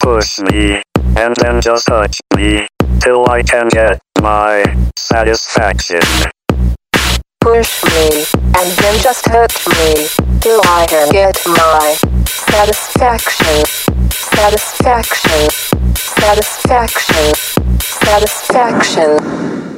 Push me, and then just touch me, till I can get my satisfaction. Push me, and then just touch me, till I can get my satisfaction. Satisfaction. Satisfaction. Satisfaction.